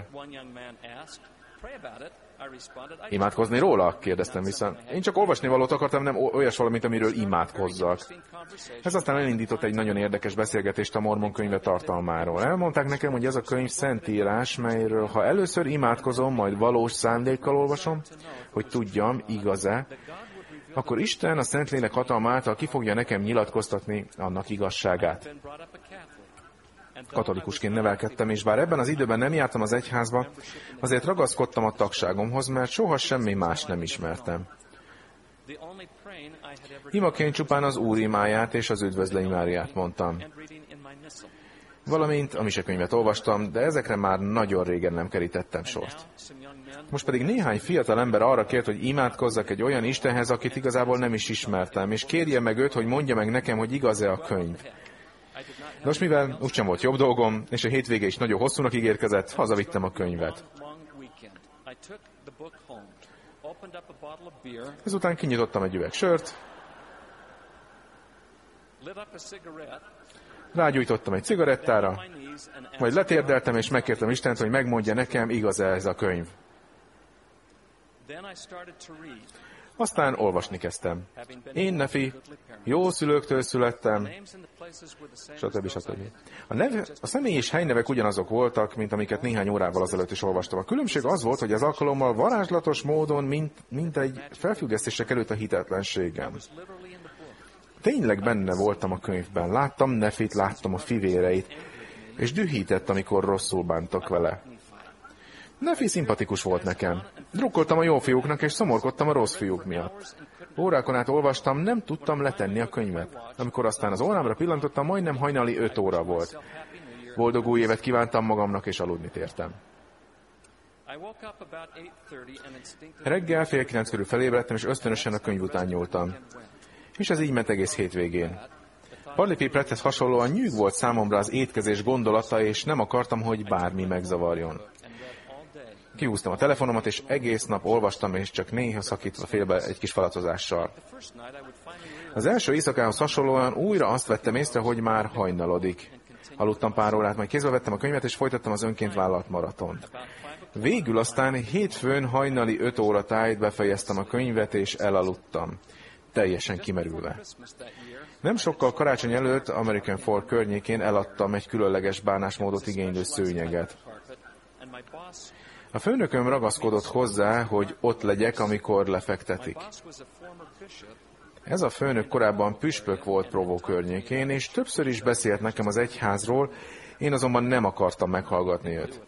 Imádkozni róla? Kérdeztem vissza. Én csak olvasni valót akartam, nem olyas valamit, amiről imádkozzak. Ez aztán elindított egy nagyon érdekes beszélgetést a Mormon könyve tartalmáról. Elmondták nekem, hogy ez a könyv szentírás, melyről ha először imádkozom, majd valós szándékkal olvasom, hogy tudjam, igaz-e, akkor Isten a Szentlélek hatalma által ki fogja nekem nyilatkoztatni annak igazságát. Katolikusként nevelkedtem, és bár ebben az időben nem jártam az egyházba, azért ragaszkodtam a tagságomhoz, mert soha semmi más nem ismertem. Imaként csupán az Úr imáját és az Üdvözlégy Máriát mondtam. Valamint a misekönyvet olvastam, de ezekre már nagyon régen nem kerítettem sort. Most pedig néhány fiatal ember arra kért, hogy imádkozzak egy olyan Istenhez, akit igazából nem is ismertem, és kérje meg őt, hogy mondja meg nekem, hogy igaz-e a könyv. Nos, mivel úgysem volt jobb dolgom, és a hétvége is nagyon hosszúnak ígérkezett, hazavittem a könyvet. Ezután kinyitottam egy üveg sört, Rágyújtottam egy cigarettára, majd letérdeltem, és megkértem Istent, hogy megmondja nekem, igaz-e ez a könyv. Aztán olvasni kezdtem. Én, Nefi, jó szülőktől születtem, stb. A személy és helynevek ugyanazok voltak, mint amiket néhány órával azelőtt is olvastam. A különbség az volt, hogy az alkalommal varázslatos módon mint egy felfüggesztésre került a hitetlenségem. Tényleg benne voltam a könyvben. Láttam Nefit, láttam a fivéreit, és dühített, amikor rosszul bántak vele. Nefi szimpatikus volt nekem. Drukkoltam a jó fiúknak, és szomorkodtam a rossz fiúk miatt. Órákon át olvastam, nem tudtam letenni a könyvet. Amikor aztán az órámra pillantottam, majdnem hajnali 5 óra volt. Boldog új évet kívántam magamnak, és aludni tértem. Reggel 8:30 körül felébredtem, és ösztönösen a könyv után nyúltam. És ez így ment egész hétvégén. Parley P. Pratthez hasonlóan nyűg volt számomra az étkezés gondolata, és nem akartam, hogy bármi megzavarjon. Kihúztam a telefonomat, és egész nap olvastam, és csak néha szakítva félbe egy kis falatozással. Az első éjszakához hasonlóan újra azt vettem észre, hogy már hajnalodik. Aludtam pár órát, majd kézbe vettem a könyvet, és folytattam az önként vállalt maratont. Végül aztán hétfőn hajnali 5 óra tájt befejeztem a könyvet, és elaludtam. Teljesen kimerülve. Nem sokkal karácsony előtt American Fork környékén eladtam egy különleges bánásmódot igénylő szőnyeget. A főnököm ragaszkodott hozzá, hogy ott legyek, amikor lefektetik. Ez a főnök korábban püspök volt Provo környékén, és többször is beszélt nekem az egyházról, én azonban nem akartam meghallgatni őt.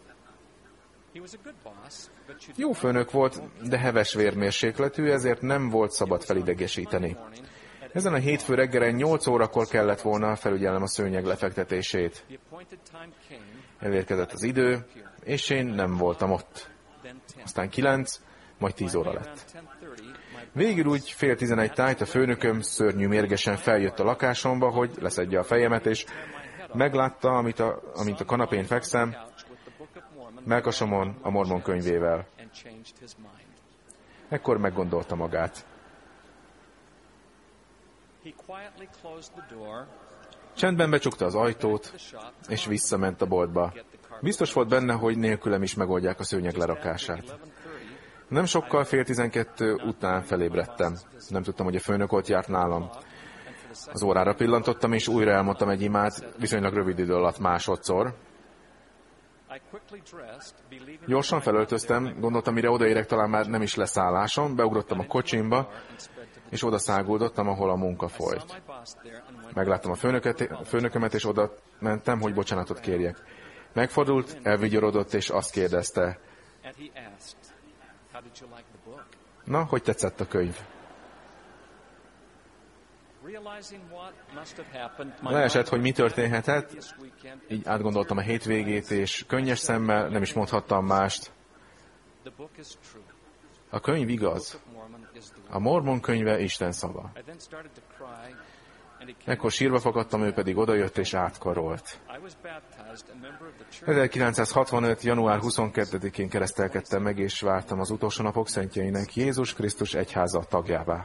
Jó főnök volt, de heves vérmérsékletű, ezért nem volt szabad felidegesíteni. Ezen a hétfő reggelen 8 órakor kellett volna felügyelnem a szőnyeg lefektetését. Elérkezett az idő, és én nem voltam ott. Aztán 9, majd 10 óra lett. Végül úgy 10:30 tájt a főnököm szörnyű mérgesen feljött a lakásomba, hogy leszedje a fejemet, és meglátta, amint a kanapén fekszem, mellkasomon a Mormon könyvével. Ekkor meggondolta magát. Csendben becsukta az ajtót, és visszament a boltba. Biztos volt benne, hogy nélkülem is megoldják a szőnyeg lerakását. Nem sokkal 11:30 után felébredtem. Nem tudtam, hogy a főnök ott járt nálam. Az órára pillantottam, és újra elmondtam egy imát, viszonylag rövid idő alatt másodszor. Gyorsan felöltöztem, gondoltam, mire odaérek, talán már nem is lesz állásom, beugrottam a kocsimba, és oda száguldottam, ahol a munka folyt. Megláttam a főnökömet, és oda mentem, hogy bocsánatot kérjek. Megfordult, elvigyorodott, és azt kérdezte: na, hogy tetszett a könyv? Leesett, hogy mi történhetett, így átgondoltam a hétvégét, és könnyes szemmel, nem is mondhattam mást. A könyv igaz. A Mormon könyve Isten szava. Ekkor sírva fakadtam, ő pedig odajött és átkarolt. 1965. január 22-én keresztelkedtem meg, és vártam az utolsó napok szentjeinek Jézus Krisztus egyháza tagjává.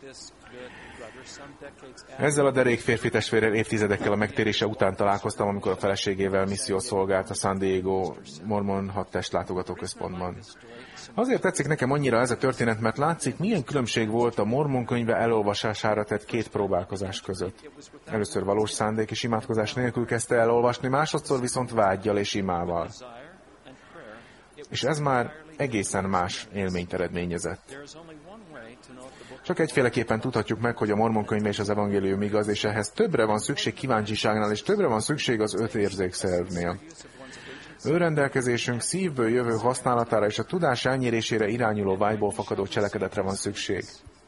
Ezzel a derék férfi testvérrel évtizedekkel a megtérése után találkoztam, amikor a feleségével missziót szolgált a San Diego Mormon 6 testlátogató központban. Azért tetszik nekem annyira ez a történet, mert látszik, milyen különbség volt a Mormon könyve elolvasására tett 2 próbálkozás között. Először valós szándék és imádkozás nélkül kezdte elolvasni, másodszor viszont vággyal és imával. És ez már egészen más élményt eredményezett. Csak egyféleképpen tudhatjuk meg, hogy a Mormon könyve és az evangélium igaz, és ehhez többre van szükség kíváncsiságnál, és többre van szükség az 5 érzékszervnél. Önrendelkezésünk szívből jövő használatára és a tudás elnyerésére irányuló vágyból fakadó cselekedetre van szükség.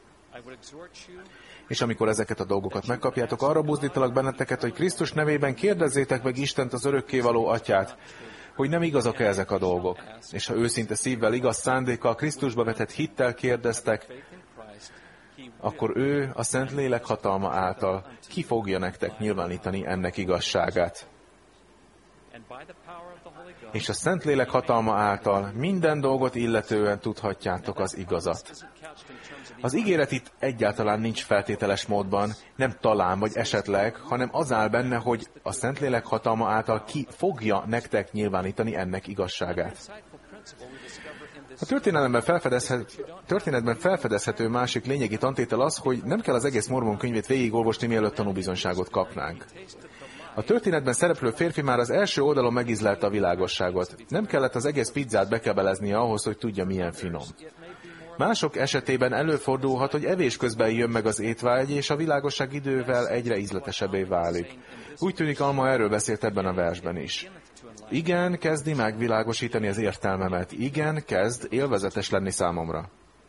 És amikor ezeket a dolgokat megkapjátok, arra buzdítalak benneteket, hogy Krisztus nevében kérdezzétek meg Istent, az örökkévaló Atyát, hogy nem igazak-e ezek a dolgok. És ha őszinte szívvel, igaz szándékkal, Krisztusba vetett hittel kérdeztek, akkor ő a Szentlélek hatalma által ki fogja nektek nyilvánítani ennek igazságát. és a Szentlélek hatalma által minden dolgot illetően tudhatjátok az igazat. Az ígéret itt egyáltalán nincs feltételes módban, nem talán vagy esetleg, hanem az áll benne, hogy a Szentlélek hatalma által ki fogja nektek nyilvánítani ennek igazságát. A történetben felfedezhető másik lényegi tantétel az, hogy nem kell az egész Mormon könyvét végigolvasni, mielőtt tanúbizonyságot kapnánk. A történetben szereplő férfi már az első oldalon megízlelte a világosságot. Nem kellett az egész pizzát bekebeleznie ahhoz, hogy tudja, milyen finom. Mások esetében előfordulhat, hogy evés közben jön meg az étvágy, és a világosság idővel egyre ízletesebbé válik. Úgy tűnik, Alma erről beszélt ebben a versben is. Igen, kezdi megvilágosítani az értelmemet. Igen, kezd élvezetes lenni számomra.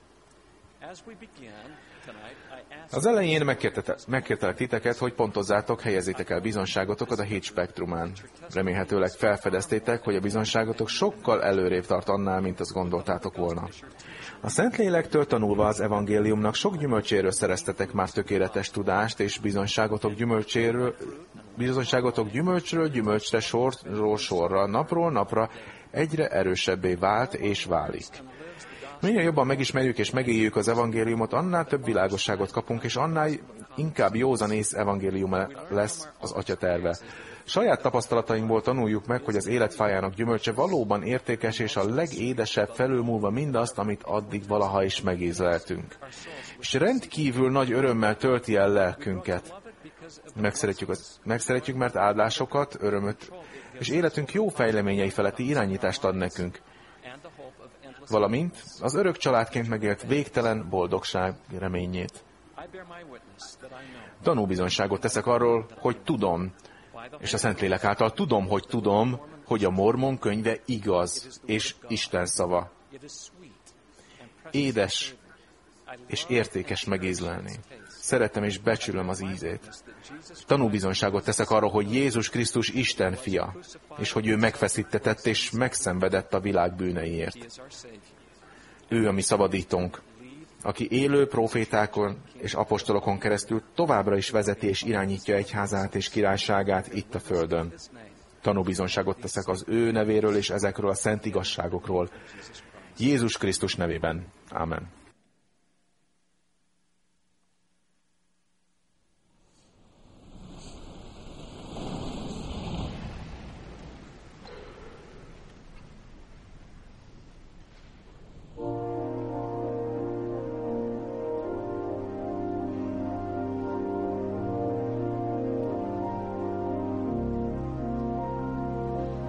Az elején megkértelek titeket, hogy pontozzátok, helyezzétek el bizonságotokat a 7 spektrumán. Remélhetőleg felfedeztétek, hogy a bizonságotok sokkal előrébb tart annál, mint azt gondoltátok volna. A Szentlélektől tanulva az evangéliumnak sok gyümölcséről szereztetek már tökéletes tudást, és bizonságotok gyümölcsről gyümölcsre, sorról sorra, napról napra egyre erősebbé vált és válik. Minél jobban megismerjük és megéljük az evangéliumot, annál több világosságot kapunk, és annál inkább józanész evangélium lesz az Atya terve. Saját tapasztalatainkból tanuljuk meg, hogy az életfájának gyümölcse valóban értékes, és a legédesebb felülmúlva mindazt, amit addig valaha is megízleltünk. És rendkívül nagy örömmel tölti el lelkünket. Megszeretjük, mert áldásokat, örömöt, és életünk jó fejleményei feletti irányítást ad nekünk. Valamint az örök családként megélt végtelen boldogság reményét. Tanúbizonyságot teszek arról, hogy tudom, és a Szentlélek által tudom, hogy a Mormon könyve igaz, és Isten szava. Édes és értékes megízlelni. Szeretem és becsülöm az ízét. Tanúbizonyságot teszek arról, hogy Jézus Krisztus Isten fia, és hogy ő megfeszítetett és megszenvedett a világ bűneiért. Ő a mi szabadítónk, aki élő profétákon és apostolokon keresztül továbbra is vezeti és irányítja egyházát és királyságát itt a földön. Tanúbizonyságot teszek az ő nevéről és ezekről a szent igazságokról. Jézus Krisztus nevében. Amen.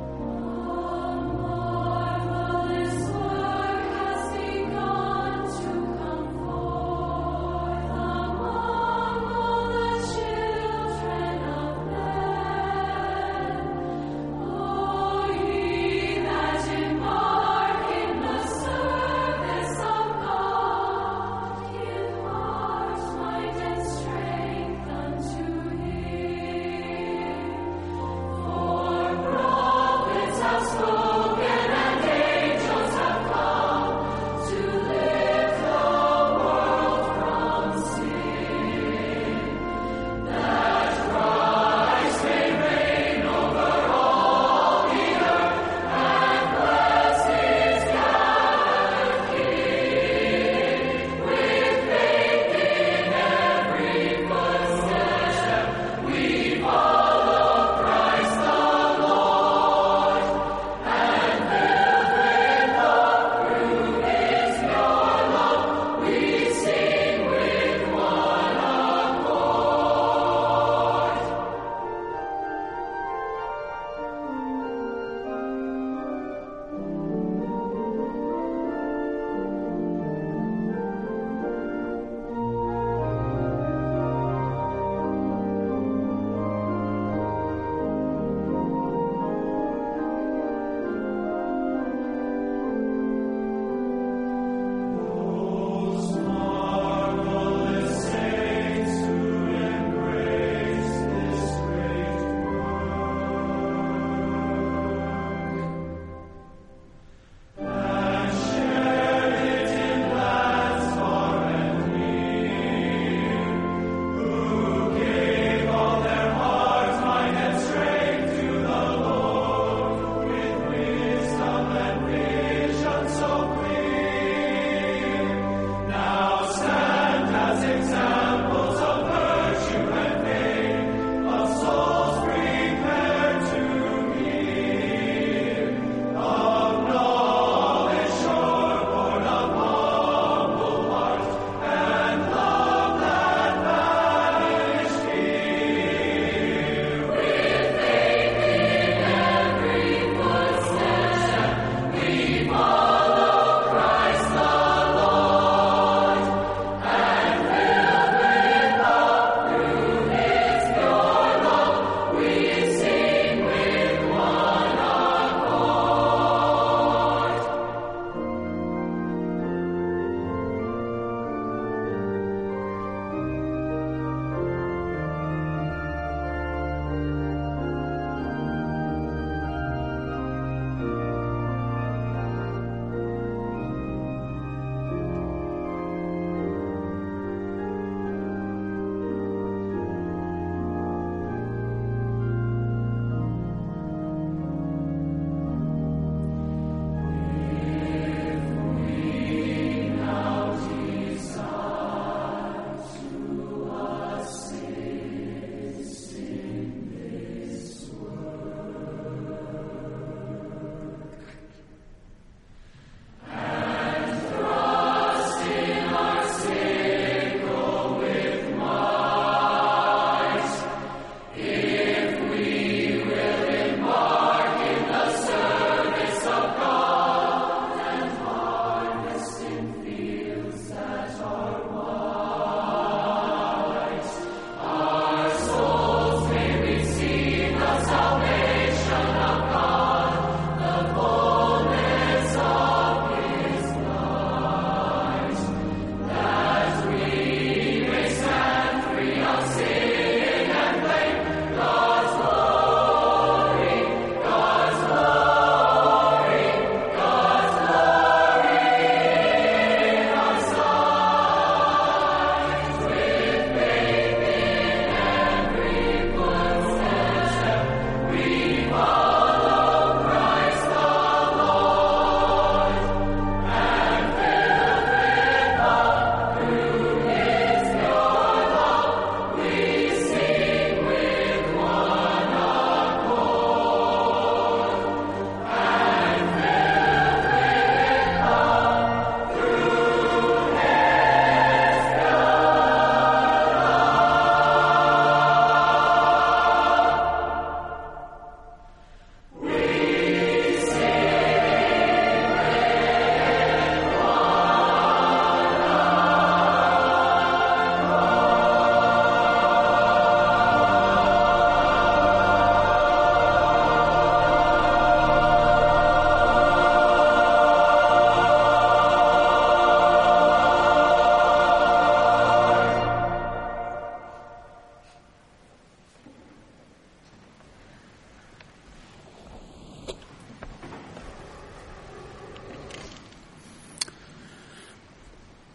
Marvelous work has begun.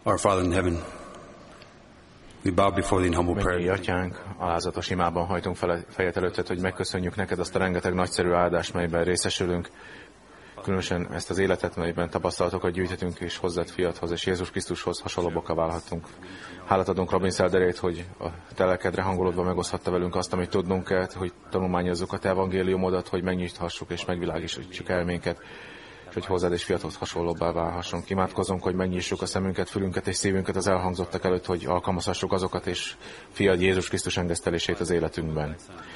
Our Father in heaven, we bow before thee in humble Mennyi prayer. atyánk, alázatos imában hajtunk fejet előtted, hogy megköszönjük neked azt a rengeteg nagyszerű áldást, melyben részesülünk, különösen ezt az életet, melyben tapasztalatokat gyűjthetünk, és hozzád fiathoz, és Jézus Krisztushoz hasonlóbbakká válhatunk. Hálát adunk Robin Selderét, hogy a te lelkedre hangolódva megoszthatta velünk azt, amit tudnunk kell, hogy tanulmányozzuk a te evangéliumodat, hogy megnyithassuk és megvilágítsuk elménket, és hogy hozzád és fiathoz hasonlóbbá válhassunk. Imádkozunk, hogy megnyissuk a szemünket, fülünket és szívünket az elhangzottak előtt, hogy alkalmazhassuk azokat, és fiad Jézus Krisztus engesztelését az életünkben.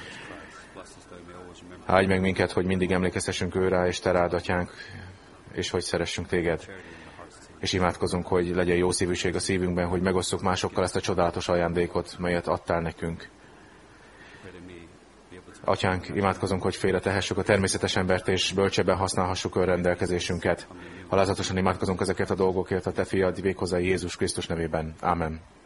Áldj meg minket, hogy mindig emlékeztessünk ő rá, és te rád, atyánk, és hogy szeressünk téged. És imádkozunk, hogy legyen jó szívűség a szívünkben, hogy megosszuk másokkal ezt a csodálatos ajándékot, melyet adtál nekünk. Atyánk, imádkozunk, hogy félretehessük a természetes embert, és bölcsebben használhassuk önrendelkezésünket. Alázatosan imádkozunk ezeket a dolgokért a te fiad véghozai Jézus Krisztus nevében. Ámen.